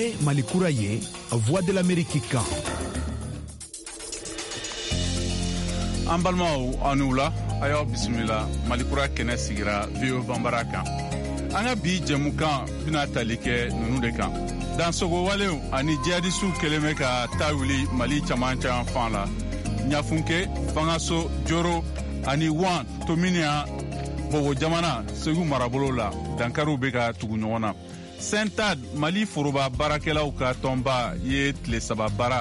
ye Mali kura ye Voix de l'Amérique kan. An balimaw aw ni wula a y'aw bisimila Mali kura kɛnɛ sigira VOA Banbara kan. An ka bi jɛmukan bɛna tali kɛ ninnu de kan. Dansogo walew ani jihadisiw kɛlen bɛ ka taa wuli Mali caman fan la. Ɲafunke, Fangaso, Joro ani Wan Tominiya Bogo jamana Segu marabolo la dankariw bɛ ka tugu ɲɔgɔn na. Sentad Mali foroba baarakɛlaw ka tɔnba ye tile saba baara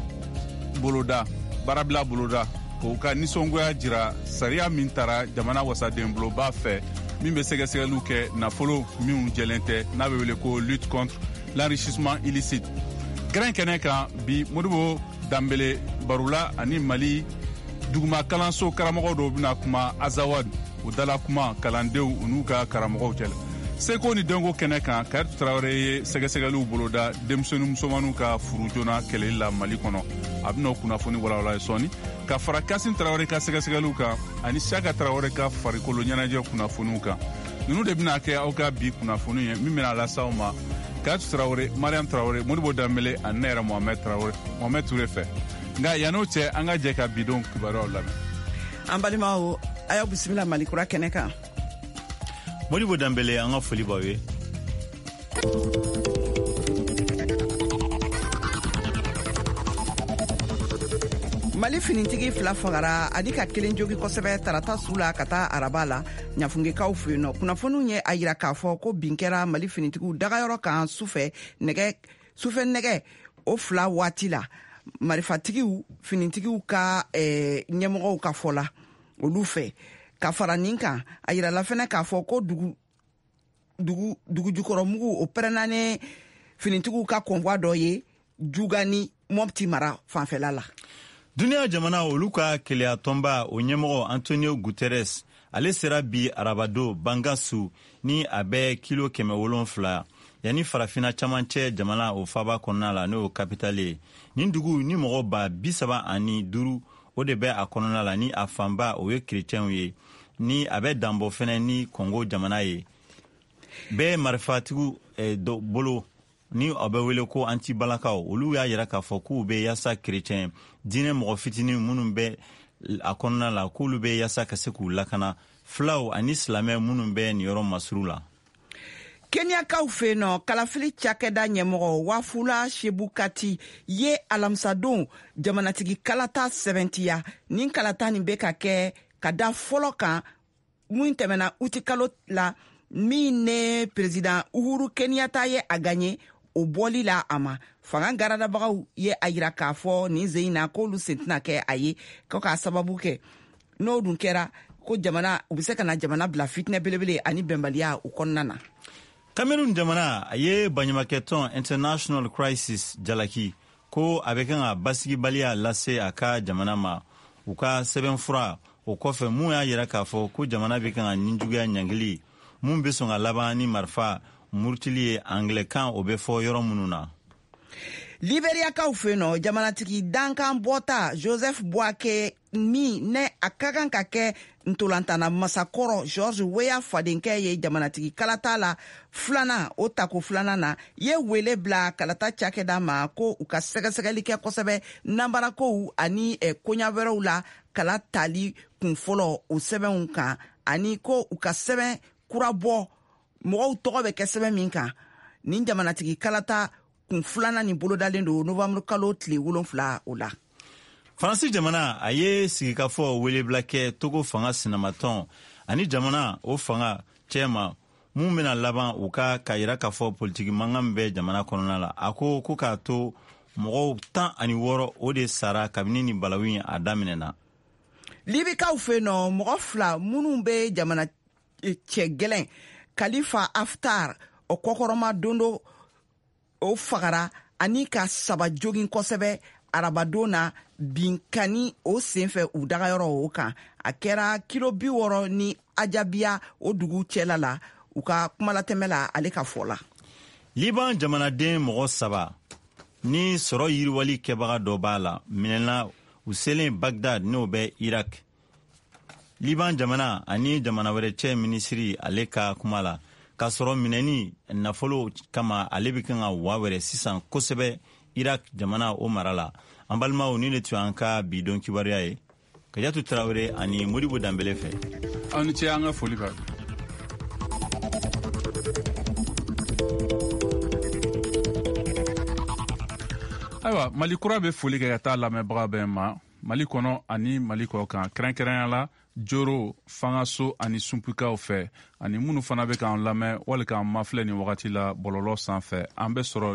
bila boloda k'u ka nisɔngoya jira sariya min tara jamana wasaden boloba fɛ min bɛ sɛgɛsɛgɛliw kɛ nafolo minw jɛlen tɛ n'a bɛ wele ko lutte contre l'enrichissement illicite. Grɛn kɛnɛ kan bi Modibo Dambele Barula ani Mali duguma kalanso karamɔgɔ dɔw bɛna kuma Azawad u dala kuma kalandenw u n'u ka karamɔgɔw cɛla. Seko ni dɔnko kɛnɛ kan Karitu Tarawele ye sɛgɛsɛgɛliw boloda denmisɛnnin musomanninw ka furu joona kɛlɛli la Mali kɔnɔ. A bɛna o kunnafoni walawala ye sɔɔni ka fara Kasim Tarawele ka sɛgɛsɛgɛliw kan ani Siyaka Tarawele ka farikolo ɲɛnajɛ kunnafoniw kan. Ninnu de bɛna kɛ aw ka bi kunnafoni ye min bɛna lase aw ma Karitu Tarawele, Mariam Tarawele, Modibo Dambele ani ne yɛrɛ Mohamed Ture fɛ. Nka yan'o cɛ an ka jɛ ka bidenw kibaruyaw lamɛn. An balimaw a y'aw bisimila Mali kura kɛnɛ kan. Modibo Dambele an ka foli b'aw ye. Mali finitigi fila fagara ani ka kelen jogi kosɛbɛ tarata su la ka taa araba la ɲafungekaw fɛ yen nɔ. Kunnafoniw ye a yira k'a fɔ ko bin kɛra Mali finitigiw dagayɔrɔ kan sufɛ nɛgɛ o fila waati la. Marifatigiw finitigiw ka ɲɛmɔgɔw ka fɔ la olu fɛ. Ka fara nin kan a yirala fɛnɛ k'a fɔ ko dugujukɔrɔmugu o pɛrɛnna ni finitigiw ka convoi dɔ ye Juga ni Mopti mara fanfɛla la. Duniya jamana olu ka keleya tɔnba o ɲɛmɔgɔ Antonio Guterres ale sera bi arabado Bangasu ni a bɛ kilo 700 yani farafina caman cɛ jamana o faba kɔnɔna la n'o capitale ye. Nin dugu ni mɔgɔ ba 35 o de bɛ a kɔnɔna la ni a fanba o ye chrétienw ye ni a bɛ danbɔ fɛnɛ ni Congo jamana ye. Bɛɛ marifatigiw bolo ni a bɛ wele ko antibalakaw olu y'a yira k'a fɔ k'u bɛ yasa chrétien diinɛ mɔgɔ fitinin minnu bɛ a kɔnɔna la k'olu bɛ yasa ka se k'u lakana filaw ani silamɛ minnu bɛ nin yɔrɔ masuru la. Kenyakaw fɛ nɔ kalafili cakɛda ɲɛmɔgɔ Wafula Chebukati ye alamisadon jamanatigi kalata sɛbɛntiya nin kalata nin bɛ ka kɛ ka da fɔlɔ kan mun tɛmɛna uti kalo la min ne président Uhuru Kenyatta ye a gagné o bɔli la a ma. Fanga garadabagaw ye a yira k'a fɔ nin zen in na k'olu sen tɛna kɛ a ye ko k'a sababu kɛ n'o dun kɛra ko jamana u bɛ se ka na jamana bila fitinɛ belebele ani bɛnbaliya u kɔnɔna na. Cameroon jamana a ye baɲumankɛtɔn International Crisis jalaki ko a bɛ kan ka basigibaliya lase a ka jamana ma u ka sɛbɛnfura o kɔfɛ mun y'a yira k'a fɔ ko jamana bɛ kan ka ninjuguya ɲangili mun bɛ sɔn ka laban ni marifa murutili ye anglɛkan o bɛ fɔ yɔrɔ minnu na. Liberiakaw fɛ nɔ jamanatigi dankan bɔta Joseph Boake min ne a ka kan ka kɛ ntolantana masakɔrɔ George Weah fadenkɛ ye jamanatigi kalata la filanan o tako filanan na ye wele bila kalata cakɛda ma ko u ka sɛgɛsɛgɛli kɛ kosɛbɛ nanbarakow ani koɲa wɛrɛw la kala tali kun fɔlɔ o sɛbɛnw kan ani ko u ka sɛbɛn kura bɔ mɔgɔw tɔgɔ bɛ kɛ sɛbɛn min kan. Nin jamanatigi kalata kun filanan ni bolodalen do Novembre kalo tile 7 o la. Faransi jamana a ye sigikafɔ welebila kɛ Togo fanga sinamatɔn ani jamana o fanga cɛma mun bɛna laban u ka yira k'a fɔ politiki mankan bɛ jamana kɔnɔna la. A ko k'a to mɔgɔw 16 o de sara kabini ni balawin a daminɛna. Libikaw fɛ nɔ mɔgɔ 2 minnu bɛ jamana cɛ gɛlɛn Khalifa Haftar o kɔkɔrɔma dondo o fagara ani ka saba jogin kosɛbɛ arabadon na binkani o senfɛ u dagayɔrɔ o kan. A kɛra kilo 60 ni ajabiya o dugu cɛla la u ka kumalatɛmɛ la ale ka fɔ la. Liban jamanaden mɔgɔ 3 ni sɔrɔ yiriwali kɛbaga dɔ b'a la minɛna u selen Bagdad n'o bɛ Irak. Liban jamana ani jamana wɛrɛ cɛ minisiri ale ka kuma la k'a sɔrɔ minɛni nafolo kama ale bɛ kan ka wa wɛrɛ sisan kosɛbɛ Irak jamana o mara la. An balimaw ni ne tun an ka bi don kibaruya ye Kajatu Tarawele ani Modibo Dambele fɛ. Aw ni ce an ka foli b'a ayiwa Mali kura bɛ foli kɛ ka taa lamɛnbaga bɛɛ ma Mali kɔnɔ ani Mali kɔ kan kɛrɛnkɛrɛnya la Joro Fangaso ani Sunpikaw fɛ ani minnu fana bɛ k'an lamɛn wali k'an mafilɛ ni wagati la bɔlɔlɔ sanfɛ an bɛ sɔrɔ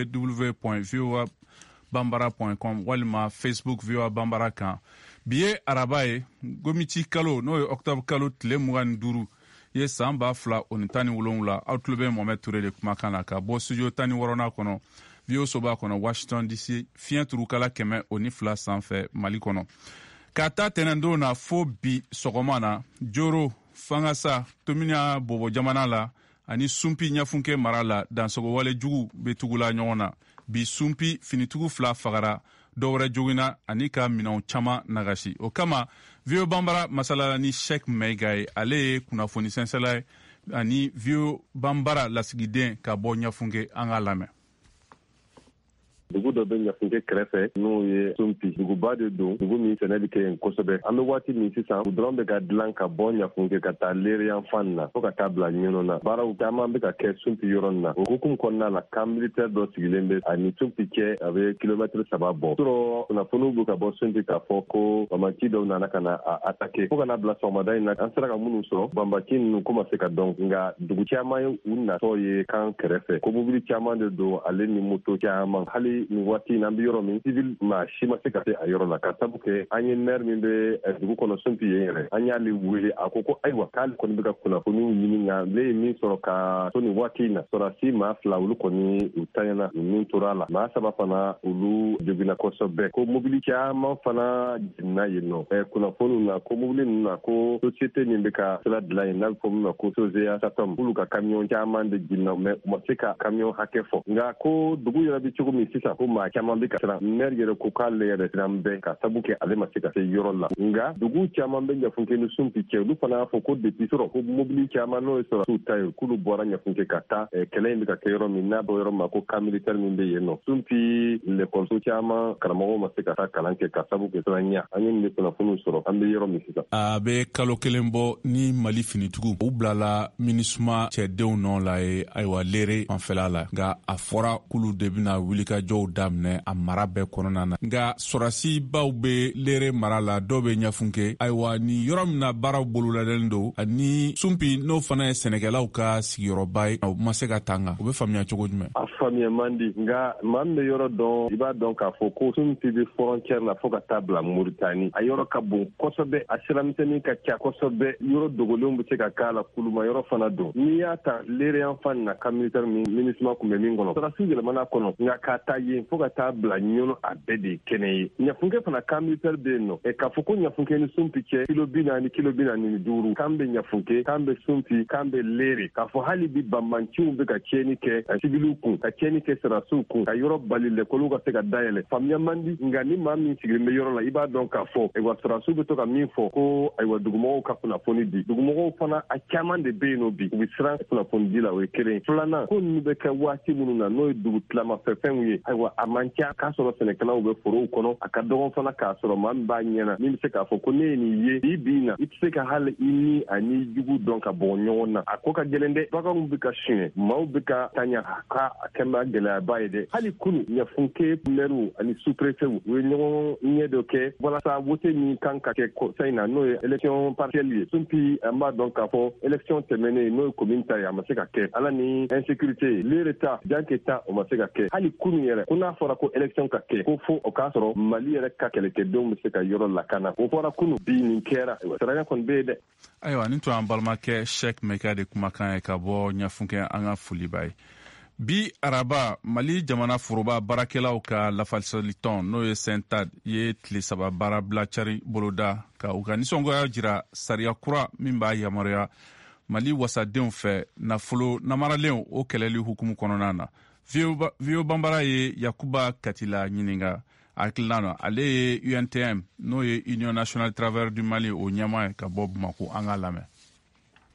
www.voabambara.com walima Facebook VOA Bambara kan bi ye araba ye gomiti kalo n'o ye octobre kalo tile 25 ye san 2017 aw tulo bɛ Mohamed Touré de kumakan na ka bɔ studio 16 kɔnɔ VOA soba kɔnɔ Washington DC fiɲɛ turukala 102 sanfɛ Mali kɔnɔ ka taa tɛnɛndon na fo bi sɔgɔma na Joro Fangasa Tomina Bobo jamana la ani Sunpi ɲɛfunke mara la dansogo wale jugu bɛ tugula ɲɔgɔn na bi Sunpi finitugu 2 fagara dɔwɛrɛ jogina ani ka minɛnw caman nagasi o kama VOA Bambara masalala ni Sheikh Meiga ye ale ye kunnafoni sɛnsɛla ye ani VOA Bambara lasigiden ka bɔ ɲɛfunke an ka lamɛn. Dugu dɔ bɛ ɲafunke kɛrɛfɛ n'o ye Sunpi duguba de don dugu min sɛnɛ bɛ kɛ yen kosɛbɛ an bɛ waati min sisan u dɔrɔn bɛ ka dilan ka bɔ ɲafunke ka taa leeriyan fan na fo ka taa bila ɲɔnɔ na baaraw caman bɛ ka kɛ Sunpi yɔrɔ na o hukumu kɔnɔna la kan militaire dɔ sigilen bɛ ani Sunpi cɛ a bɛ kilomètre 3 bɔ sɔrɔ kunnafoniw bɛ ka bɔ Sunpi k'a fɔ ko banbaki dɔw nana ka na a attaquer fo ka na bila sɔgɔmada in na an sera ka minnu sɔrɔ banbaki ninnu ko ma se ka dɔn nka dugu caman ye u natɔ ye kan kɛrɛfɛ ko mobili caman de don ale ni moto caman hali ni waati in an bɛ yɔrɔ min civil maa si ma se ka se a yɔrɔ la ka sabu kɛ an ye maire min bɛ dugu kɔnɔ Sunpi yen yɛrɛ an y'ale wele a ko ayiwa k'ale kɔni bɛ ka kunnafoniw ɲini nka ale ye min sɔrɔ ka to nin waati in na sɔrɔdasi maa 2 olu kɔni u tanyana ninnu tora la maa 3 fana olu jogina kosɛbɛ ko mobili caman fana jiginna yen nɔ kunnafoniw na ko mobili ninnu na ko société min bɛ ka sira dilan yen n'a bɛ fɔ min ma ko Sozea Satom k'olu ka camion caman de jiginna mais u ma se ka camion hakɛ fɔ nka ko dugu yɛrɛ bɛ cogo min sisan ko maa caman bɛ ka siran maire yɛrɛ ko k'ale yɛrɛ siran bɛɛ ka sabu kɛ ale ma se ka se yɔrɔ la nka dugu caman bɛ ɲafunke ni Sunpi cɛ olu fana y'a fɔ ko depuis sɔrɔ ko mobili caman n'o ye sɔrɔdasiw ta ye k'olu bɔra ɲafunke ka taa kɛlɛ in bɛ ka kɛ yɔrɔ min n'a bɔ yɔrɔ min ma ko camp militaire min bɛ yen nɔ Sunpi l'école caman karamɔgɔw ma se ka taa kalan kɛ ka sabu kɛ siranya an ye nin kunnafoniw sɔrɔ an bɛ yɔrɔ min sisan a bɛ kalo 1 bɔ ni Mali finitugu u bilala MINUSMA cɛdenw nɔ la ye ayiwa leere fanfɛla la nka a fɔra k'olu de bɛna wulikajɔw daminɛ a mara bɛɛ kɔnɔna na nka sɔrɔdasibaw bɛ leere mara la dɔw bɛ ɲafunke ayiwa ni yɔrɔ min na baaraw bololadalen don ani Sunpi n'o fana ye sɛnɛkɛlaw ka sigiyɔrɔba ye u ma se ka tanga u bɛ faamuya cogo jumɛn a faamuya man di nka maa min bɛ yɔrɔ dɔn i b'a dɔn k'a fɔ ko Sunpi bɛ frontière la fo ka taa bila Mauritanie a yɔrɔ ka bon kosɛbɛ a siramisɛnnin ka ca kosɛbɛ yɔrɔ dogolenw bɛ se ka k'a la kuluma yɔrɔ fana don n'i y'a ta leere yan fan na camp militaire min MINUSMA kun bɛ min kɔnɔ sɔrɔdasiw yɛlɛmana kɔnɔ nka k'a ta yen fo ka taa bila ɲɔnɔ a bɛɛ de ye kɛnɛ ye ɲafunke fana camp militaire bɛ yen nɔ k'a fɔ ko ɲafunke ni Sunpi cɛ kilo 40 kilo 45 kan bɛ ɲafunke kan bɛ Sunpi kan bɛ leere k'a fɔ hali bi banbanciw bɛ ka tiɲɛni kɛ civiliw kun ka tiɲɛni kɛ sɔrɔdasiw kun ka yɔrɔ bali l'école ka se ka dayɛlɛ faamuya man di nka ni maa min sigilen bɛ yɔrɔ la i b'a dɔn k'a fɔ ayiwa sɔrɔdasiw bɛ to ka min fɔ ko ayiwa dugumɔgɔw ka kunnafoni di dugumɔgɔw fana a caman de bɛ yen nɔ bi u bɛ siran kunnafoni di la o ye kelen filanan ko ninnu bɛ kɛ waati minnu na n'o ye dugu tilamafɛnw ye ayiwa a man ca k'a sɔrɔ sɛnɛkɛlaw bɛ forow kɔnɔ a ka dɔgɔn fana k'a sɔrɔ maa min b'a ɲɛna min bɛ se k'a fɔ ko ne ye nin ye bi na i tɛ se ka hali i ni ani jugu dɔn ka bɔ ɲɔgɔn na a ko ka gɛlɛn dɛ baganw bɛ ka suɲɛ maaw bɛ ka taɲa a ka kɛnɛ gɛlɛyaba ye dɛ hali kunu ɲafunke mɛriw ani sous-préfets u ye ɲɔgɔn ɲɛ dɔ kɛ walasa vote min kan ka kɛ sa in na n'o ye élection partielle ye Sunpi an b'a dɔn k'a fɔ élection tɛmɛnen n'o ye commune ta ye a ma se ka kɛ ala ni insécurité leere ta janke ta o ma se ka kɛ hali kunu yɛrɛ ko n'a fɔra ko élection ka kɛ ko fo o k'a sɔrɔ Mali yɛrɛ ka kɛlɛkɛdenw bɛ se ka yɔrɔ lakana o fɔra kunu bi nin kɛra saraya kɔni bɛ yen dɛ ayiwa nin tun an balimakɛ Sheikh Meiga de kumakan ye ka bɔ ɲafunke an ka foli b'a ye bi araba Mali jamana foroba baarakɛlaw ka lafasali tɔn n'o ye Sentad ye tile 3 baara bila cari boloda ka u ka nisɔngoya jira sariya kura min b'a yamaruya Mali wasadenw fɛ nafolo namaralenw o kɛlɛli hukumu kɔnɔna na VOA Bambara ye Yakuba Katila ɲininka hakilina na ale ye UNTM n'o ye Union Nationale Travailleurs du Mali o ɲɛma ka bɔ Bamako an ka lamɛn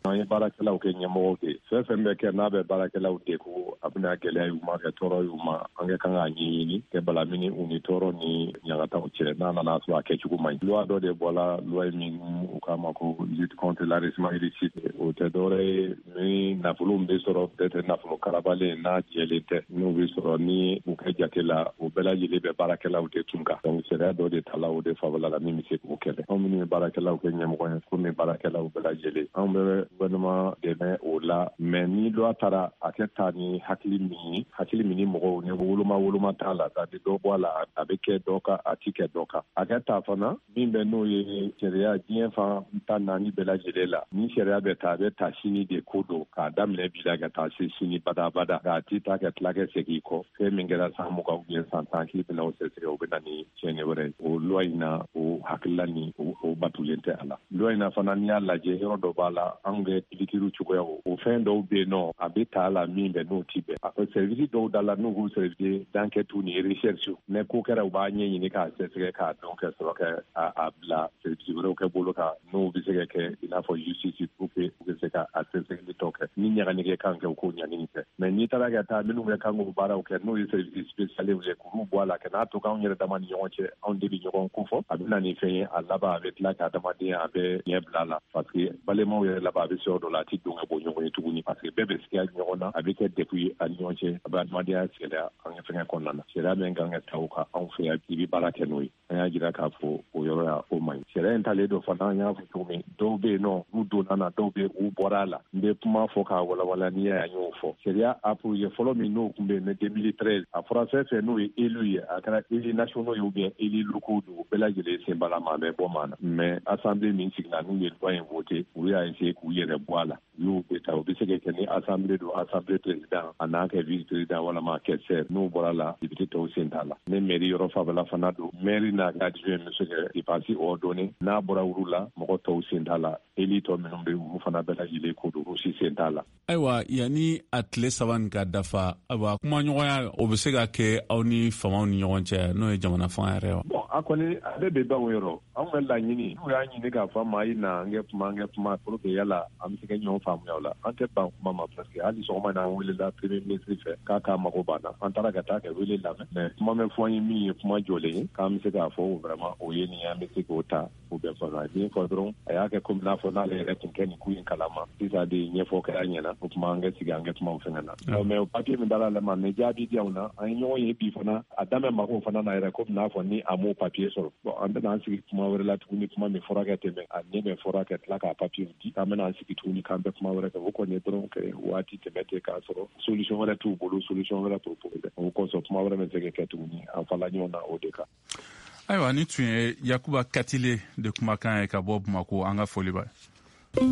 an ye baarakɛlaw kɛ ɲɛmɔgɔw de fɛn fɛn bɛ kɛ n'a bɛ baarakɛlaw degun a bɛna gɛlɛya y'u ma kɛ tɔɔrɔ y'u ma an ka kan k'a ɲɛɲini kɛ balamini u ni tɔɔrɔ ni ɲagataw cɛ n'a nana sɔrɔ a kɛcogo man ɲi loi dɔ de bɔra loi min u k'a ma ko lutte contre l'enrichissement illicite o tɛ dɔwɛrɛ ye ni nafolo bɛ sɔrɔ peut-être nafolo karabalen n'a jɛlen tɛ n'u bɛ sɔrɔ ni u kɛ jate la o bɛɛ lajɛlen bɛ baarakɛlaw de tun kan donc sariya dɔ de tala o de fabala la min bɛ se k'o kɛlɛ anw minnu ye baarakɛlaw kɛ ɲɛmɔgɔ ye komi baarakɛlaw bɛɛ lajɛlen anw bɛ gouvernement dɛmɛ o la mais ni loi taara a kɛ ta ni hakili min ni mɔgɔw ni woloma t'a la c'est-à-dire dɔ bɔ a la a bɛ kɛ dɔ kan a ti kɛ dɔ kan a kɛ ta fana min bɛ n'o ye sariya diɲɛ fan ta naani bɛɛ lajɛlen la ni sariya bɛ ta a bɛ ta sini de ko don k'a daminɛ bi la ka taa se sini badabada k'a ti ta kɛ tila kɛ segin kɔ fɛn min kɛra san 20 ou bien san 10 k'i bɛna o sɛgɛsɛgɛ o bɛ na ni tiɲɛni wɛrɛ ye o loi in na o hakilila ni o batulen tɛ a la loi in na fana n'i y'a lajɛ yɔrɔ dɔ b'a la an ka kilikiriw cogoya o fɛn dɔw bɛ yen nɔ a bɛ ta a la min bɛ n'o ti bɛn a ko service dɔw da la n'u k'u service d'enquête ni recherche ne ko kɛra u b'a ɲɛɲini k'a sɛgɛsɛgɛ k'a dɔn kɛ sɔrɔ kɛ a bila service wɛrɛw kɛ bolo kan n'u bɛ se ka kɛ i n'a fɔ justice pour que u bɛ se ka a sɛgɛsɛgɛli tɔ kɛ ni ɲaganige kan kɛ u k'o ɲaganige kɛ mais n'i taara ka taa minnu bɛ kan k'o baaraw kɛ n'o ye service spécial ye k'olu bɔ a la ka n'a to k'anw yɛrɛ dama ni ɲɔgɔn cɛ anw de bɛ ɲɔgɔn ko fɔ a bɛ na ni fɛn ye a laban a bɛ tila ka adamadenya a bɛ ɲɛ bila a la parce que balimaw yɛrɛ laban a bɛ se o dɔ la a ti don ka bɔ ɲɔgɔn ye tuguni parce que bɛɛ bɛ sigiya ɲɔgɔn na a bɛ kɛ degun ye a ni ɲɔgɔn cɛ a bɛ adamadenya gɛlɛya an ka fɛngɛ kɔnɔna na sariya min kan ka ta o kan anw fɛ yan i bɛ baara kɛ n'o ye an y'a jira k'a fɔ o yɔrɔ ya o man ɲi sariya in talen don fana an y'a fɔ cogo min dɔw bɛ yen nɔ n'u donna na dɔw bɛ u bɔra a la n bɛ kuma fɔ k'a walawala n'i y'a y'o fɔ sariya approuvé fɔlɔ min n'o tun bɛ yen 2013 a fɔra fɛn fɛn n'o ye élu ye a kɛra élu nationaux ye ou bien élu locaux don u bɛɛ lajɛlen sen b'a la maa bɛ bɔ maa na mais assemblée min sigila n'u ye loi in voté u y'a essayé k'u yɛrɛ bɔ a la n'u bɛ taa u bɛ se ka kɛ ni assemblée don assemblée président a n'a kɛ vice président walama kɛ serre n'u bɔra la député tɔw sen t'a la ni mairie yɔrɔ fabala fana don mairie n'a ka adjoint bɛ se ka dépense ordonné n'a bɔra olu la mɔgɔ tɔw sen t'a la élu tɔ minnu bɛ olu fana bɛɛ lajɛlen ko don olu si sen t'a la. ayiwa yanni a tile 3 nin ka dafa ayiwa kumaɲɔgɔnya o bɛ se ka kɛ aw ni famaw ni ɲɔgɔn cɛ n'o ye jamana fan yɛrɛ ye. bon a kɔni ale bɛ ban o yɔrɔ anw ka laɲini n'u y'a ɲini k'a fɔ maa yi na an kɛ kuma pour que yala an bɛ se ka ɲɔgɔn faamuya o la an tɛ ban kuma ma parce que hali sɔgɔma in na an welela premier ministre fɛ k'a mago banna an taara ka taa kɛ wele lamɛn mais kuma bɛ fɔ an ye min ye kuma jɔlen ye k'an bɛ se k'a fɔ vraiment o ye nin ye an bɛ se k'o ta o bɛɛ fɔ min fɔ dɔrɔn a y'a kɛ komi n'a fɔ n'ale yɛrɛ tun kɛ nin ko in kalama sisan de ɲɛfɔ kɛra ɲɛna o kuma an ka sigi an kɛ kuma fɛngɛ na mais o papier min dara lama mais jaabi di anw na an ye ɲɔgɔn ye bi fana a daminɛ mago fana na yɛrɛ komi n'a fɔ ni a m'o papier sɔrɔ bon an bɛna an sigi kuma wɛrɛ la tuguni kuma min fɔra ka tɛmɛ a ɲɛ bɛ fɔra ka tila k'a papier di an bɛna an sigi tuguni k'an bɛ kuma wɛrɛ kɛ o kɔni ye dɔrɔn kɛ waati tɛmɛ ten k'a sɔrɔ solution wɛrɛ t'u bolo solution wɛrɛ proposé o kɔsɔn kuma wɛrɛ bɛ se ka kɛ tuguni an fala ɲɔgɔn na o de kan. ayiwa ni tun ye yakuba katile de kumakan ye ka bɔ Bamako an ka foli b'a ye.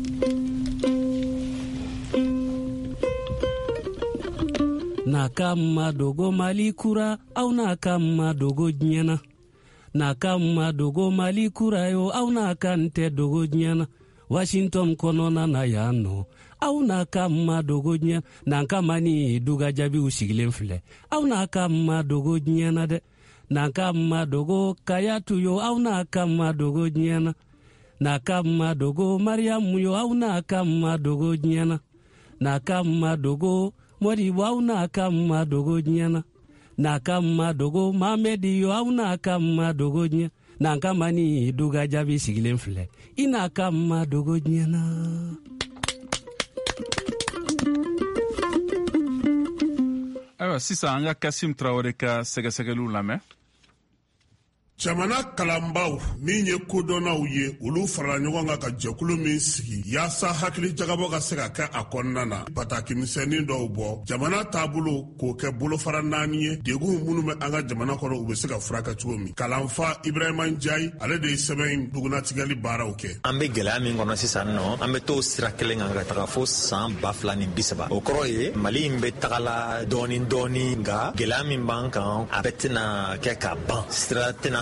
n'a ka ma dogo Mali kura aw n'a ka ma dogo diɲɛna n'a ka ma dogo Mali kura yo aw n'a ka n tɛ dogo diɲɛna Washington kɔnɔna na yan nɔ aw n'a ka ma dogo diɲɛna n'an ka mani duga jaabiw sigilen filɛ aw n'a ka ma dogo diɲɛna dɛ n'an ka ma dogo Kayatu yo aw n'a ka ma dogo diɲɛna n'a ka ma dogo Mariamu yo aw n'a ka ma dogo diɲɛna n'a ka ma dogo Modibo aw n'a ka ma dogo diɲɛna n'a ka ma dogo Mamedi yo aw n'a ka ma dogo diɲɛna n'an ka mani duga jaabi sigilen filɛ i n'a ka ma dogo diɲɛna. ayiwa sisan an ka Kasim Traoré ka sɛgɛsɛgɛliw lamɛn. Jamana kalanbaw min ye kodɔnnaw ye olu farala ɲɔgɔn kan ka jɛkulu min sigi yaasa hakili jagabɔ ka se ka kɛ a kɔnɔna na pataki misɛnnin dɔw bɔ jamana taabolo k'o kɛ bolofara 4 ye degun minnu bɛ an ka jamana kɔnɔ u bɛ se ka furakɛ cogo min kalanfa Ibrahima Njayi ale de ye sɛbɛn in dugulatigɛli baaraw kɛ. An bɛ gɛlɛya min kɔnɔ sisan nɔ an bɛ t'o sira kelen kan ka taga fo san 2030 o kɔrɔ ye Mali in bɛ tagala dɔɔni nka gɛlɛya min b'an kan a bɛɛ tɛna kɛ ka ban sira tɛna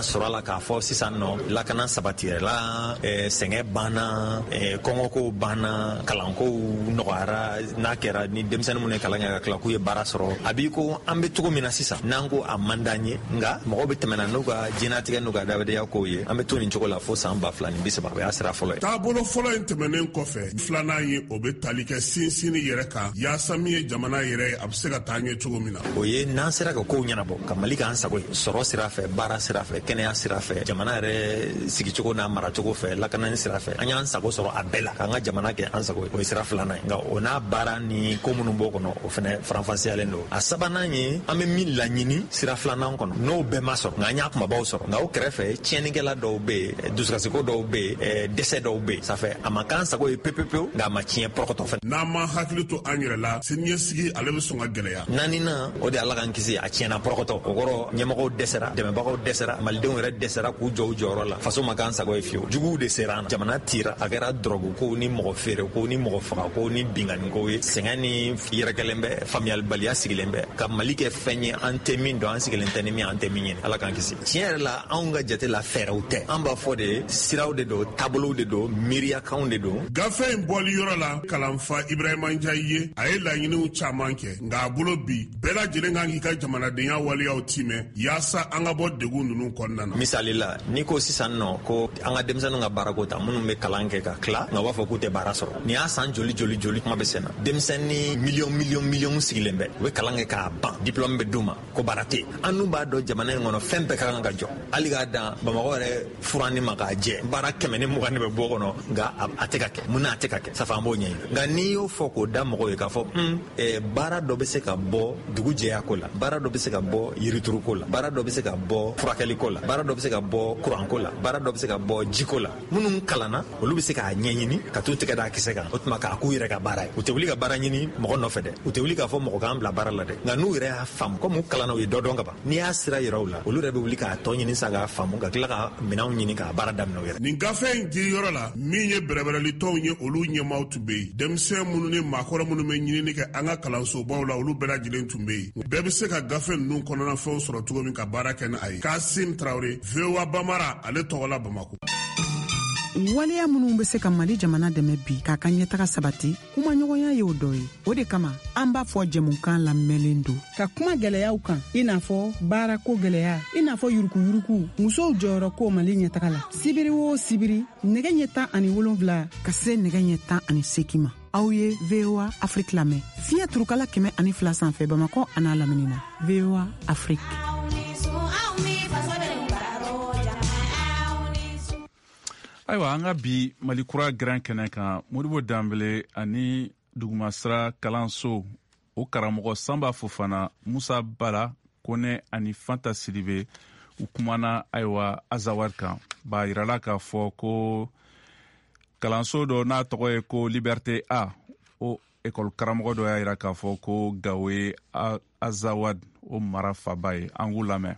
sɔrɔ la k'a fɔ sisan nɔ lakana sabatira sɛngɛ banna kɔngɔko banna kalankow nɔgɔyara n'a kɛra ni denmisɛnnin minnu ye kalan kɛ ka tila k'u ye baara sɔrɔ a b'i ko an bɛ cogo min na sisan n'an ko a man d'an ye nka mɔgɔw bɛ tɛmɛna n'u ka diɲɛnatigɛ n'u ka adamadenya kow ye an bɛ to nin cogo la fo san 2030 o y'a sira fɔlɔ ye. taabolo fɔlɔ in tɛmɛnen kɔfɛ filanan ye o bɛ tali kɛ sinsinni yɛrɛ kan yaasa min ye jamana yɛrɛ ye a bɛ se ka taa ɲɛ cogo min na. o ye n'an sera ka kow ɲɛnabɔ ka Mali k'an sago ye sɔrɔ sira fɛ baara sira fɛ kɛnɛya sira fɛ jamana yɛrɛ sigicogo n'a maracogo fɛ lakanani sira fɛ an y'an sago sɔrɔ a bɛɛ la k'an ka jamana kɛ an sago ye o ye sira filanan ye nka o n'a baara ni ko minnu b'o kɔnɔ o fɛnɛ faranfasiyalen don a sabanan ye an bɛ min laɲini sira filanan kɔnɔ n'o bɛɛ ma sɔrɔ nka an y'a kumabaw sɔrɔ nka o kɛrɛfɛ tiɲɛnikɛla dɔw bɛ yen dusukasiko dɔw bɛ yen dɛsɛ dɔw bɛ yen safɛ a ma k'an sago ye pepepewu nka a ma tiɲɛ pɔrɔkɔtɔ fɛnɛ. n'an ma hakili to an yɛrɛ la siniɲɛsigi ale bɛ sɔn ka gɛlɛya. naaninan o de ala k'an kisi a tiɲɛna pɔrɔkɔtɔ o kɔrɔ ɲɛmɔgɔw dɛsɛra dɛmɛbagaw dɛsɛra malidenw yɛrɛ dɛsɛra k'u jɔ u jɔyɔrɔ la faso ma k'an sago ye fiyewu juguw de sera an na jamana tira a kɛra dɔrɔgu ko ni mɔgɔ feere ko ni mɔgɔ faga ko ni bingani ko ye sɛgɛn ni yɛrɛkɛlen bɛ faamuyalibaliya sigilen bɛ ka Mali kɛ fɛn ye an tɛ min dɔn an sigilen tɛ ni min an tɛ min ɲini ala k'an kisi tiɲɛ yɛrɛ la anw ka jate la fɛɛrɛw tɛ an b'a fɔ de siraw de don taabolow de don miiriyakanw de don. gafe in bɔli yɔrɔ la kalanfa Ibrahima Njayi ye a ye laɲiniw caman kɛ nka a bolo bi bɛɛ lajɛlen kan k'i ka jamanadenya waleyaw timɛ yaasa an ka bɔ degun ninnu kɔnɔna na. misali la n'i ko sisan nɔ ko an ka denmisɛnninw ka baarako ta minnu bɛ kalan kɛ ka tila nka u b'a fɔ k'u tɛ baara sɔrɔ nin y'a san joli kuma bɛ senna denmisɛnnin miliyɔn sigilen bɛ u bɛ kalan kɛ k'a ban diplôme bɛ d'u ma ko baara tɛ an dun b'a dɔn jamana in kɔnɔ fɛn bɛɛ ka kan ka jɔ hali k'a dan Bamakɔ yɛrɛ furanni ma k'a jɛ baara 120 de bɛ bɔ kɔnɔ nka a tɛ ka kɛ mun n'a tɛ ka kɛ safa an b'o ɲɛɲini nka n'i y'o fɔ k'o da mɔgɔw ye k'a fɔ baara dɔ bɛ se ka bɔ dugu jɛyako la baara dɔ bɛ se ka bɔ yirituruko la baara dɔ bɛ se ka bɔ furakɛliko la baara dɔ bɛ se ka bɔ kuranko la baara dɔ bɛ se ka bɔ jiko la minnu kalanna olu bɛ se k'a ɲɛɲini ka t'u tɛgɛ d'a kisɛ kan o tuma k'a k'u yɛrɛ ka baara ye u tɛ wuli ka baara ɲini mɔgɔ nɔfɛ dɛ u tɛ wuli k'a fɔ mɔgɔ k'an bila baara la dɛ nka n'u yɛrɛ y'a faamu komi u kalanna u ye dɔ dɔn ka ban n'i y'a sira yira u la olu yɛrɛ bɛ wuli k'a tɔ ɲini sa k'a faamu ka tila ka minɛnw ɲini k'a baara daminɛ u yɛrɛ. nin gafe in di yɔrɔ la min ye bɛrɛbɛrɛli tɔnw ye olu ɲɛmaaw tun bɛ yen denmisɛn minnu ni maakɔrɔ minnu bɛ ɲinini kɛ an ka kalansobaw la olu bɛɛ lajɛlen tun bɛ yen bɛɛ bɛ se ka gafe ninnu kɔnɔna fɛnw sɔrɔ cogo min ka baara kɛ ni a ye. Kasim Traore VOA Bamara ale tɔgɔ la Bamako. waleya minnu bɛ se ka Mali jamana dɛmɛ bi k'a ka ɲɛtaga sabati kumaɲɔgɔnya ye o dɔ ye o de kama an b'a fɔ jɛmukan lamɛnlen don ka kuma gɛlɛyaw kan i n'a fɔ baarako gɛlɛya i n'a fɔ yurukuyuruku musow jɔyɔrɔ ko Mali ɲɛtaga la sibiri o sibiri nɛgɛ ɲɛ 17 ka se nɛgɛ ɲɛ 18 ma aw ye VOA Afrique lamɛn fiɲɛ turukala 102 sanfɛ Bamakɔ a n'a lamini na VOA Afrique. ayiwa an ka bi malikura gran kɛnɛ kan Modibo Danbele ani dugumasira kalanso o karamɔgɔ Sanba Fofana Musa Bala Kone ani Fanta Sidibe u kumana ayiwa Azawad kan b'a yirala k'a fɔ ko kalanso dɔ n'a tɔgɔ ye ko Liberté A o école karamɔgɔ dɔ y'a yira k'a fɔ ko Gawo ye Azawad o mara faba ye an k'u lamɛn.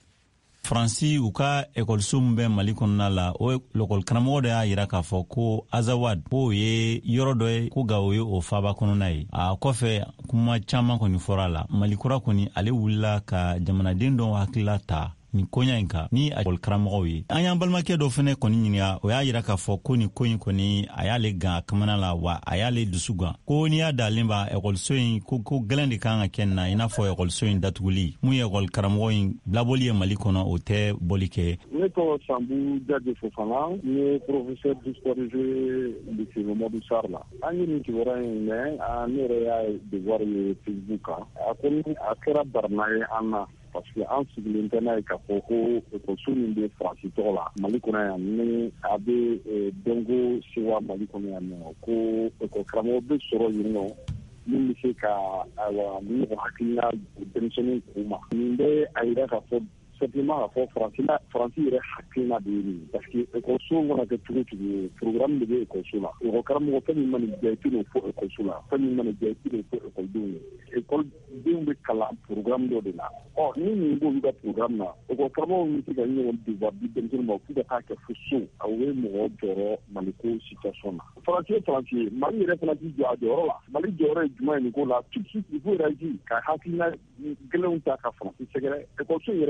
Faransi u ka ekɔliso min bɛ Mali kɔnɔna la o ekɔli karamɔgɔ dɔ y'a yira k'a fɔ ko Azawad k'o ye yɔrɔ dɔ ye ko Gawo ye o faaba kɔnɔna ye a kɔfɛ kuma caman kɔni fɔra la Malikura kɔni ale wulila ka jamanaden dɔw hakilila ta nin koɲa in kan ni ekɔli karamɔgɔw ye an y'an balimakɛ dɔ fɛnɛ kɔni ɲininka o y'a yira k'a fɔ ko nin ko in kɔni a y'ale gan a kamana la wa a y'ale dusu gan ko n'i y'a dalen ba ekɔliso in ko gɛlɛn de kan ka kɛ na i n'a fɔ ekɔliso in datuguli mun ye ekɔli karamɔgɔ in labɔli ye Mali kɔnɔ o tɛ bɔli kɛ. Ne tɔgɔ Sanbu Dade Fofana n ye professeur d'histoire lycée Mamadou Sarr la an ye nin kibaruya in mɛn ne yɛrɛ y'a devoir ye Facebook kan a ko a kɛra barina ye an na parce que an sigilen tɛ n'a ye k'a fɔ ko ekɔliso min bɛ Faransi tɔgɔ la Mali kɔnɔ yan ni a bɛ dɔnko sewa Mali kɔnɔ yan nɔ ko ekɔli karamɔgɔ bɛ sɔrɔ yen nɔ min bɛ se ka mɔgɔ hakilina denmisɛnninw k'u ma nin bɛ a yira k'a fɔ simplement k'a fɔ Faransi yɛrɛ hakilina de ye nin parce que ekɔliso mana kɛ cogo cogo ye programme de bɛ ekɔliso la ekɔli karamɔgɔ fɛn min mana diya i tɛ n'o fɔ ekɔliso la fɛn min mana diya i tɛ n'o fɔ ekɔlidenw ye ekɔlidenw bɛ kalan programme dɔ de la ni nin b'olu ka programme na ekɔli karamɔgɔw bɛ se ka ɲɔgɔn devoir di denmisɛnninw ma f'u ka taa kɛ fo so a bɛ mɔgɔ jɔyɔrɔ Maliko situation na Faransi ye Faransi ye Mali yɛrɛ fana t'i jɔ a jɔyɔrɔ la Mali jɔyɔrɔ ye jumɛn ye nin ko la tout de suite il faut réagir ka hakilina gɛlɛnw ta ka Faransi sɛgɛrɛ ekɔliso yɛrɛ kan ka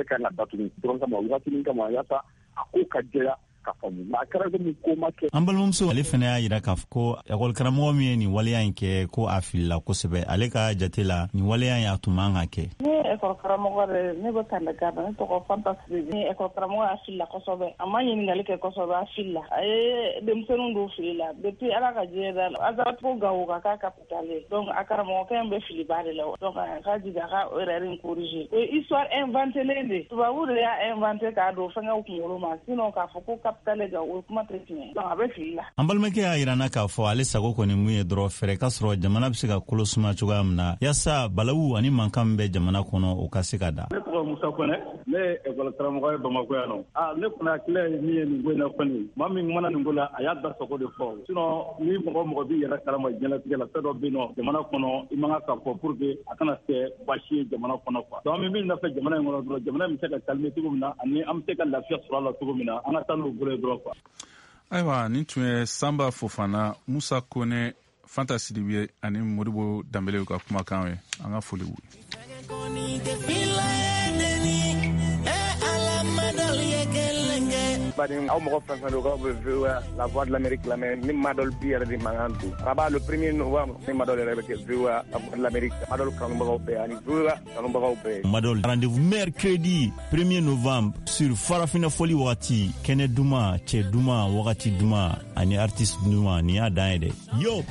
ta tuguni dɔrɔn kama waati kama yasa a ko ka jɛya ka faamu a kɛra komi ko ma kɛ. An balimamuso ale fana y'a yira k'a fɔ ko ekɔli karamɔgɔ min ye nin waleya in kɛ ko a filila kosɛbɛ ale ka jate la nin waleya in a tun man ka kɛ. Ne ekɔli karamɔgɔ de ne bɛ Kandagaba ne tɔgɔ Fanta Siriki ne ekɔli karamɔgɔ a filila kosɛbɛ a ma ɲininkali kɛ kosɛbɛ a filila a ye denmisɛnninw don fili la depuis ala ka diɲɛ da la Azaratigiw Gawo ka k'a capitale ye donc a karamɔgɔkɛ in bɛ filiba de la donc a ka jigin a ka erreur in corriger o ye histoire inventée de tubabu de y'a inventé k'a don fɛngɛw kunkolo ma sinon k'a fɔ ko capitale ga o kuma tɛ tiɲɛ donc a bɛ fili la. An balimakɛ y'a yirana k'a fɔ ale sago kɔni mun ye dɔrɔn fɛrɛ ka sɔrɔ jamana bɛ se ka kolo suma cogoya min na yasa balawu ani mankan min bɛ jamana kɔnɔ o ka se ka da. Ne tɔgɔ Musa Kɔnɛ ne ye ekɔli karamɔgɔ ye Bamakɔ yan nɔ. Ne kun hakili ye min ye nin ko in na kɔni maa min mana nin ko la a y'a da sago de fɔ sinon ni mɔgɔ b'i yɛrɛ kalama diɲɛlatigɛ la fɛn dɔ bɛ yen nɔ jamana kɔnɔ i man ka fɔ pour que a kana kɛ baasi ye jamana kɔnɔ quoi donc an bɛ min nɔfɛ jamana in kɔnɔ dɔrɔn jamana in bɛ se ka calmer cogo min na ani an bɛ se ka lafiya sɔrɔ a la cogo min na an ka taa n'o bolo ye dɔrɔn quoi. Ayiwa nin tun ye Sanba Fofana Musa Kone Fanta Sidibe ani Modibo Dambele ka kumakan ye an ka foli wu. Aw mɔgɔ fɛn fɛn don k'aw bɛ VOA la voix de l'Amérique lamɛn ni maa dɔ bi yɛrɛ de mankan don Rabat le 1er novembre ni maa dɔ yɛrɛ bɛ kɛ VOA la voix de l'Amérique maa dɔ kanubagaw bɛɛ ani VOA kanubagaw bɛɛ. Maa dɔ rendez-vous mercredi 1er novembre sur Farafina Foli wagati kɛnɛ duman cɛ duman wagati duman ani artiste duman nin y'a dan ye dɛ yo.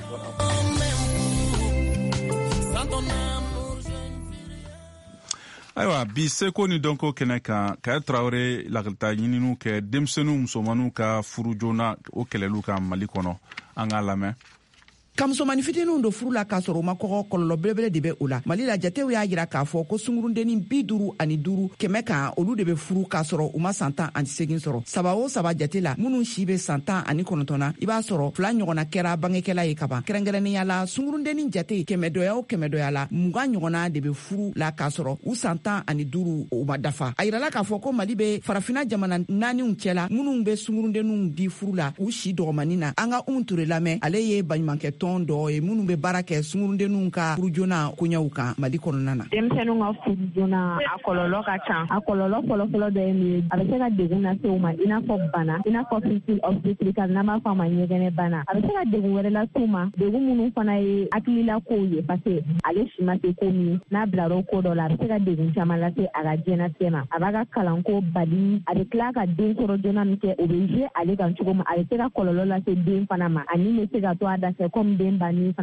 Ayiwa bi seko ni dɔnko kɛnɛ kan Kaya Traoré lakalita ɲininiw kɛ denmisɛnninw musomanninw ka furu joona o kɛlɛliw kan Mali kɔnɔ an k'a lamɛn. Ka musomani fitininw don furu la k'a sɔrɔ u ma kɔgɔ kɔlɔlɔ belebele de bɛ o la Mali la jatew y'a jira k'a fɔ ko sungurudennin 55 kɛmɛ kan olu de bɛ furu k'a sɔrɔ u ma san 18 sɔrɔ saba o saba jate la minnu si bɛ san 19 na i b'a sɔrɔ 2 ɲɔgɔnna kɛra bangekɛla ye kaban kɛrɛnkɛrɛnnenya la sungurudennin jate kɛmɛ dɔya o kɛmɛ dɔya la 20 ɲɔgɔnna de bɛ furu la k'a sɔrɔ u san 15 u ma dafa a yirala k'a fɔ ko Mali bɛ farafina jamana 4 cɛla minnu bɛ sungurudenninw di furu la u si dɔgɔmanin na an ka Ture lamɛn ale ye baɲumankɛ tɔn dɔ ye minnu bɛ baara kɛ sungurudenninw ka furu joona koɲɛw kan Mali kɔnɔna na. Denmisɛnninw ka furu joona a kɔlɔlɔ ka ca a kɔlɔlɔ fɔlɔfɔlɔ dɔ ye min ye a bɛ se ka degun lase u ma i n'a fɔ bana i n'a fɔ fistule obstétricale n'an b'a fɔ a ma ɲɛgɛnɛ bana a bɛ se ka degun wɛrɛ lase u ma degun minnu fana ye hakilila kow ye parce que ale si ma se ko min n'a bilara o ko dɔ la a bɛ se ka degun caman lase a ka diɲɛnatigɛ ma a b'a ka kalanko bali a bɛ tila ka den sɔrɔ joona min kɛ o bɛ jouer ale kan cogo min a bɛ se ka kɔlɔlɔ lase den fana ma ani bɛ se ka to a da fɛ comme den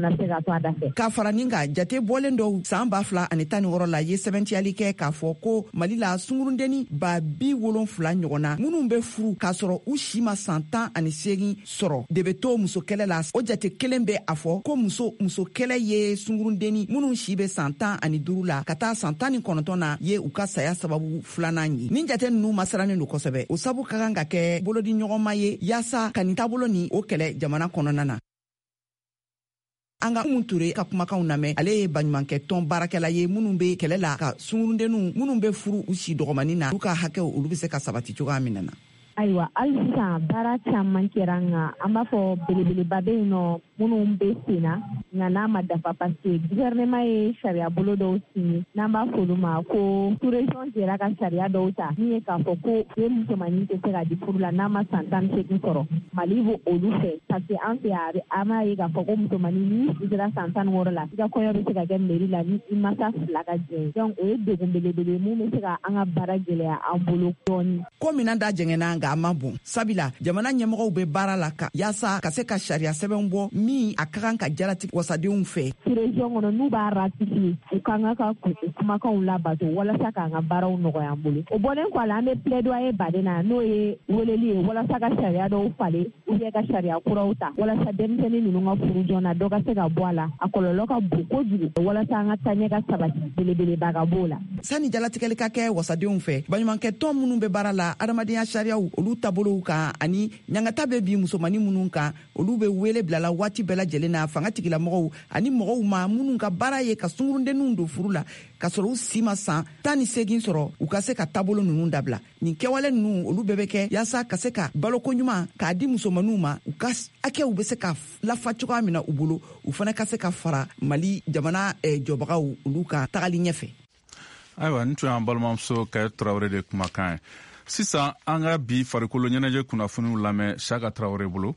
k'a fara nin kan jate bɔlen dɔw san 2016 la ye sɛbɛntiyali kɛ k'a fɔ ko Mali la sungurudennin 70 ɲɔgɔnna minnu bɛ furu k'a sɔrɔ u si ma san 18 sɔrɔ de bɛ to muso kɛlɛ la o jate kelen bɛ a fɔ ko muso kɛlɛ ye sungurudennin minnu si bɛ san 15 la ka taa san 19 na ye u ka saya sababu 2nan ye nin jate ninnu masaranen don kosɛbɛ o sabu ka kan ka kɛ bolodi ɲɔgɔnma ye yaasa ka nin taabolo ni o kɛlɛ jamana kɔnɔna na. An ka Ture ka kumakanw lamɛn ale ye baɲumankɛ tɔn baarakɛla ye minnu bɛ kɛlɛ la ka sungurudenninw minnu bɛ furu u si dɔgɔmanin na olu ka hakɛw olu bɛ se ka sabati cogoya min na. Ayiwa hali sisan baara caman kɛra nka an b'a fɔ belebeleba bɛ yen nɔ minnu bɛ sen na nka n'a ma dafa parce que gouvernement ye sariya bolo dɔw sigi n'an b'a fɔ olu ma ko sous-région jɛra ka sariya dɔw ta min ye k'a fɔ ko den musomanin tɛ se ka di furu la n'a ma san 18 sɔrɔ Mali b'o olu fɛ parce que an fɛ yan an b'a ye k'a fɔ ko musomanin ni i sera san 16 la i ka kɔɲɔ bɛ se ka kɛ mairie la ni i masa 2 ka jɛn donc o ye degun belebele mun bɛ se ka an ka baara gɛlɛya an bolo dɔɔni. Ko mina da jɛngɛna nka a ma bon sabila jamana ɲɛmɔgɔw bɛ baara la ka yaasa ka se ka sariya sɛbɛn bɔ min a ka kan ka jalati wasadenw fɛ. Région kɔnɔ n'u b'a ratifier u kan ka kumakanw labato walasa k'an ka baaraw nɔgɔya an bolo o bɔlen kɔ a la an bɛ plaidoyer baden na n'o ye weleli ye walasa ka sariya dɔw falen ou bien ka sariya kuraw ta walasa denmisɛnnin ninnu ka furu joona dɔ ka se ka bɔ a la a kɔlɔlɔ ka bon kojugu walasa an ka taaɲɛ ka sabati belebeleba ka b'o la. Sani jalatigɛli ka kɛ wasadenw fɛ baɲumankɛ tɔn minnu bɛ baara la adamadenya sariyaw olu taabolow kan ani ɲangata bɛ bi musomanin minnu kan olu bɛ wele bilala waati bɛɛ lajɛlen na fanga tigilamɔgɔw ani mɔgɔw ma minnu ka baara ye ka sungurudenninw don furu la ka sɔrɔ u si ma san 18 sɔrɔ u ka se ka taabolo ninnu dabila nin kɛwale ninnu olu bɛɛ bɛ kɛ yaasa ka se ka baloko ɲuman k'a di musomaninw ma u ka hakɛw bɛ se ka lafa cogoya min na u bolo u fana ka se ka fara Mali jamana jɔbagaw olu ka tagali ɲɛfɛ. ayiwa ni tun y'an balimamuso Kayɛ Tarawele de kumakan ye sisan an ka bi farikolo ɲɛnajɛ kunnafoniw lamɛn Saka Tarawele bolo.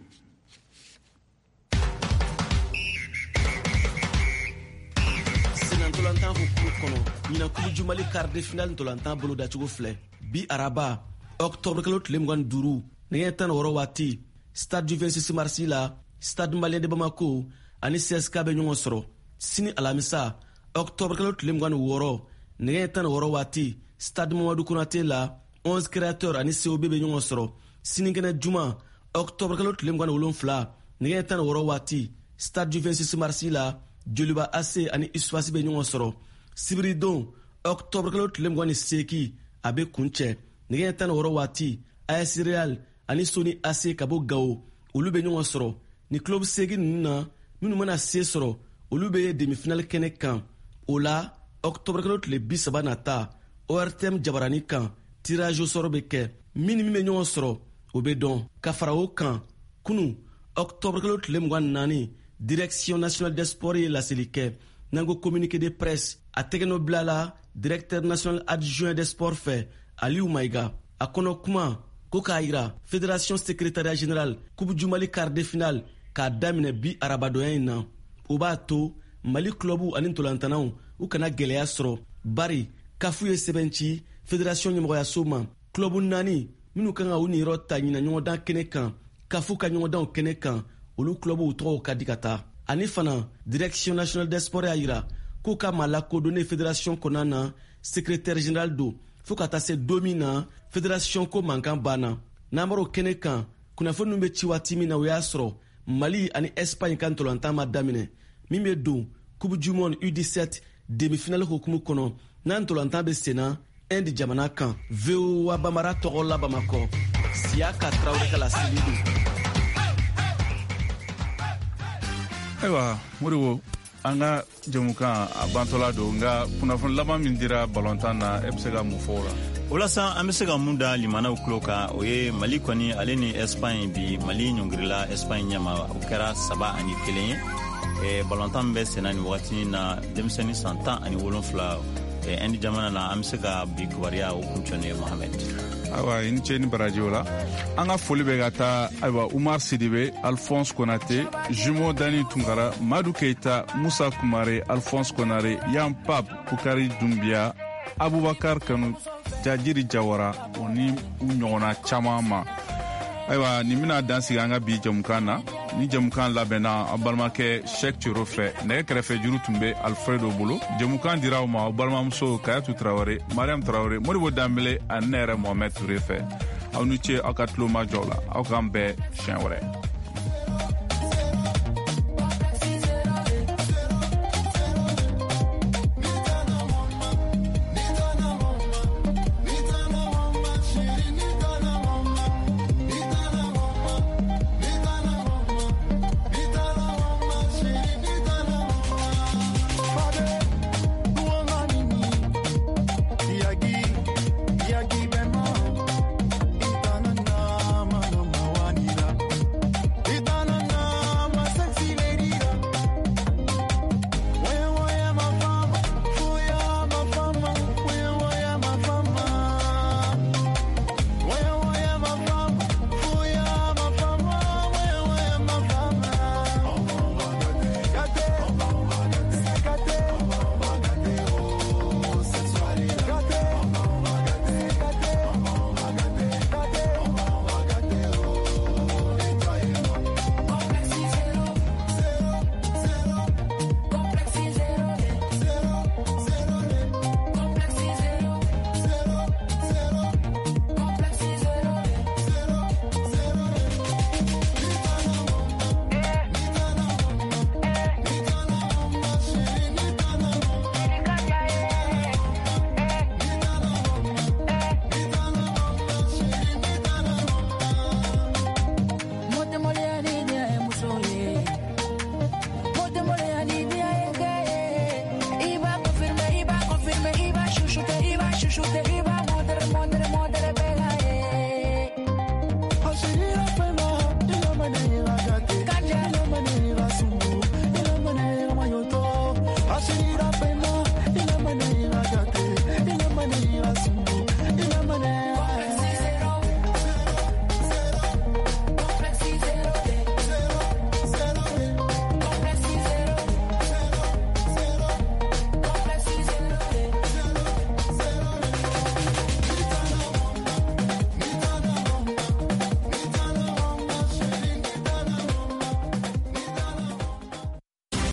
Ntolantan hukumu kɔnɔ ɲina kubu jumali quart de finale ntolantan bolo dacogo filɛ bi araba octobre kalo tile 25 nɛgɛ 16 waati stade du 26 mars la stade malien de Bamako ani CSK bɛ ɲɔgɔn sɔrɔ sini alamisa octobre kalo tile 26 nɛgɛ 16 waati stade Mamadou Konaté la 11 créateurs ani COB bɛ ɲɔgɔn sɔrɔ sinikɛnɛ juma octobre kalo tile 27 nɛgɛ 16 waati stade du 26 mars la Joliba AC ani Isfasi bɛ ɲɔgɔn sɔrɔ sibiridon octobre kalo tile 28 a bɛ kuncɛ nɛgɛ 16 waati AS Real ani Soni AC ka bɔ Gao olu bɛ ɲɔgɔn sɔrɔ ni club segi ninnu na minnu mana se sɔrɔ olu bɛ demi-finale kɛnɛ kan o la octobre kalo tile 30 nata ORTM Jabarani kan tirage au sort bɛ kɛ min bɛ ɲɔgɔn sɔrɔ o bɛ dɔn ka fara o kan kunu octobre kalo tile 24 Direction nationale des sports et la Sélique, Nango communiqué de presse, a Tegeno Blala, directeur national adjoint des sports fait, Aliou Maïga, a Konokuma, Kokaïra, Fédération secrétariat général, Coupe du Mali quart de finale, ka damine bi arabadoyen Obato, Mali clubu anintolantanaw, ou kana geleya soro, Bari, Kafuye Sebenchi, Fédération Nyemroya Soma, clubu nani, minu kanga uni rota nyina nyodan kenekan, Kafu ka nyodan kenekan, olu clubu tɔgɔw ka di ka taa ani fana direction nationale des sports y'a yira k'u ka ma lakodɔnne fédération kɔnɔna na secrétaire général do fɔɔ ka taa se don min na fédération ko mankan banna n'an bɔra o kɛnɛ kan kunnafoni min bɛ ci waati min na o y'a sɔrɔ Mali ani Espagne ka ntolantan ma daminɛ min bɛ don coupe du monde U17 demi-finale hukumu kɔnɔ n'an ntolantan bɛ senna Inde jamana kan VOA Bamara tɔgɔ la Bamakɔ Siyaka Tarawele ka laseli don. Ayiwa Modibo an ka jɛmukan a bantɔla don nka kunnafoni laban min dira balontan na e bɛ se ka mun fɔ o la. O la sa an bɛ se ka mun da limanaw tulo kan o ye Mali kɔni ale ni Espagne bi Mali ɲɔngirila Espagne ɲɛma o kɛra 3-1 ye balontan bɛ senna ni wagati na denmisɛnnin san 17 Inde jamana na an bɛ se ka bi kibaruya o kuncɛ ye Mohamed. Ayiwa i ni ce ni baraji o la an ka foli bɛ ka taa ayiwa Umar Sidibe Alphonse Konate Jumo Dani Tunkara Madu Keita Musa Kumare Alphonse Konare Yan Pap Bukari Dumbiya Abubakar Kanu Jajiri Jawara o ni u ɲɔgɔnna caman ma ayiwa nin bɛna dansigi an ka bi jamukan na ni jamukan labɛnna a balimakɛ Sheikh Ciro fɛ nɛgɛ kɛrɛfɛ juru tun bɛ Alfredo bolo jamukan dira aw ma aw balimamuso Kayatu Tarawele Mariam Tarawele Modibo Danbele ani ne yɛrɛ Mohamed Ture fɛ aw ni ce aw ka tulomajɔ la aw k'an bɛɛ siɲɛ wɛrɛ.